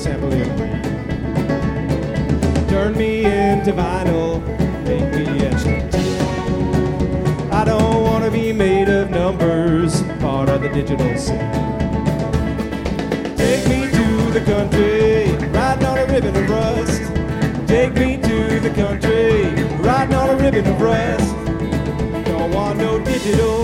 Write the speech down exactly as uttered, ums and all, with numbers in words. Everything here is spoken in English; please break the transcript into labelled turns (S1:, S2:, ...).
S1: sample it. Turn me into vinyl, make me etched in tin. I don't want to be made of numbers, part of the digital scene. Take me to the country, riding on a ribbon of rust. Take me to the country, riding on a ribbon of rust. Don't want no digital